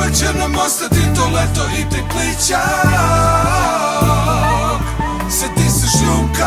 Uvek će nam ostati to leto i tek plićak. Sjeti se šljunka.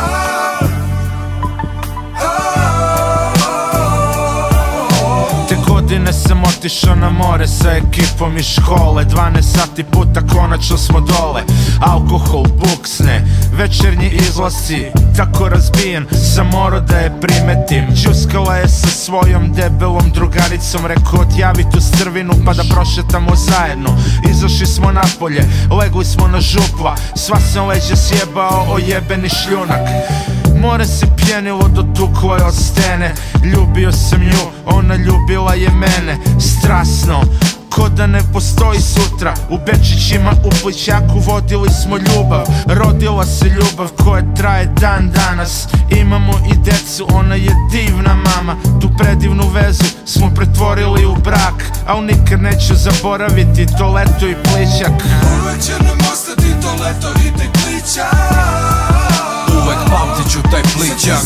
Godine sam otišao na more sa ekipom iz škole. 12 sati puta, konačno smo dole. Alkohol, buksne, večernji izlasci. Tako razbijen, sam morao da je primetim. Đuskala je sa svojom debelom drugaricom. Rekao odjavi tu strvinu pa da prošetamo zajedno. Izašli smo napolje, legli smo na župla. Sva sam leđa sjebao o jebeni šljunak. More se pjenilo, dotuklo je od stene. Ljubio sam nju, ona ljubila je mene. Strasno, ko da ne postoji sutra. U Bečićima u Plićaku vodili smo ljubav. Rodila se ljubav koja traje dan danas. Imamo i decu, ona je divna mama. Tu predivnu vezu smo pretvorili u brak. Al nikad neću zaboraviti to leto i Plićak. Uvek će nam ostati to leto i tek plićak. Uvek pamtit ću taj plićak.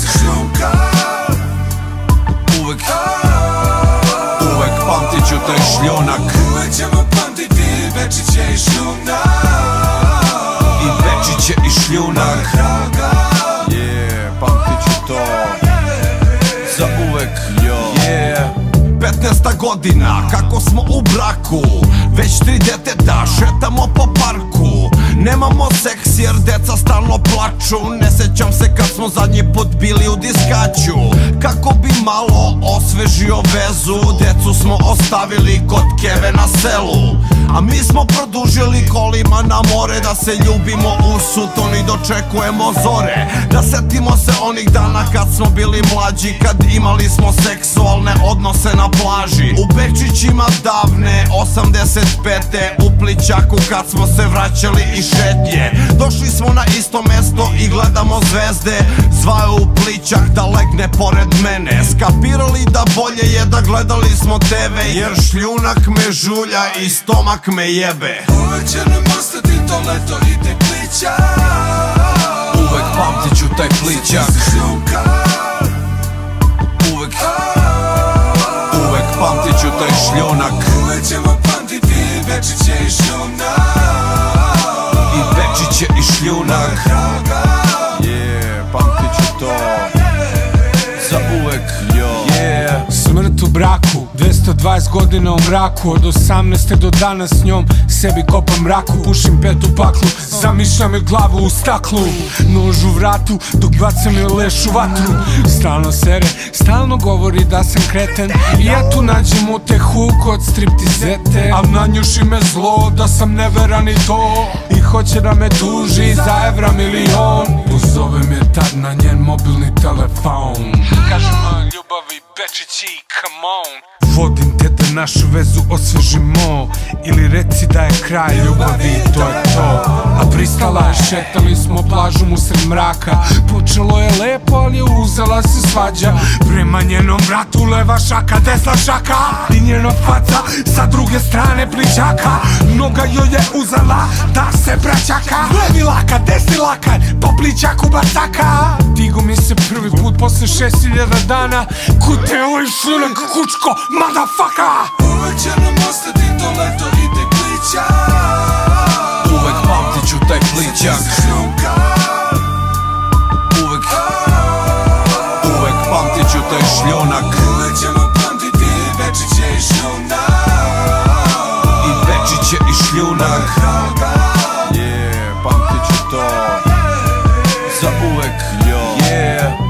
Uvek pamtit ću taj šljunak. Uvek ćemo pamtiti Bečiće i šljunak. I Bečiće i šljunak. Pamtit ću to za uvek. 15. godina, kako smo u braku. Već 3 deteta, šetamo po parku. Nemamo seks jer deca stalno plaču. Ne sećam se kad smo zadnji put bili u diskaću. Kako bi malo osvežio vezu, decu smo ostavili kod Keve na selu. A mi smo produžili kolima na more, da se ljubimo u Sutonu i dočekujemo zore. Da setimo se onih dana kad smo bili mlađi, kad imali smo seksualne odnose na plaži. U Bečićima davne 85. U Plićaku kad smo se vraćali iz šetnje. Došli smo na isto mesto i gledamo zvezde. Zvao u Plićak da legne pored mene. Skapirali da bolje je da gledali smo TV, jer šljunak me žulja i stomak me jebe. Uvek će nam ostati to leto i tek plićak. Uvek pamtit ću taj plićak. Uvek pamtit ću taj šljunak. Uvek ćemo pamtiti Bečiće i šljunak. I Bečiće i šljunak. Pamtit ću to za uvek. Smrt u braku, 220 godina u mraku. Od 18. do danas s njom sebi kopam mraku. Pušim pet u paklu, zamišljam joj glavu u staklu. Nož u vratu, dok bacam joj leš u vatru. Stalno sere, stalno govori da sam kreten. I ja tu nađem utehu kod striptizete. Al nanjuši me zlo da sam neveran i to. I hoće da me tuži za evra milion. Pozovem je tad na njen mobilni telefon. Kažem moj ljubavi Bečići, come on. Vodim te da našu vezu osvežimo. Ili reci da je kraj ljubavi, to je to. A pristala je, šetali smo plažom usred mraka. Počelo je lepo, ali je uzela se svađa. Prema njenom vratu leva šaka, desna šaka. I njena faca sa druge strane Plićaka. Noga joj je uzela da se braćaka. Levi lakat, desni lakat, po Plićaku bacaka. Digo mi se prvi put posle 6000 dana. Kute ovaj šljunak, kučko, motherfucker. Uvek će nam ostati to leto i tek plićak. Uvek pamtit ću taj plićak. Uvek pamtit ću taj šljunak. Uvek ćemo pamtiti Bečiće i šljunak. I Bečiće i šljunak. Pamtit ću to za uvek.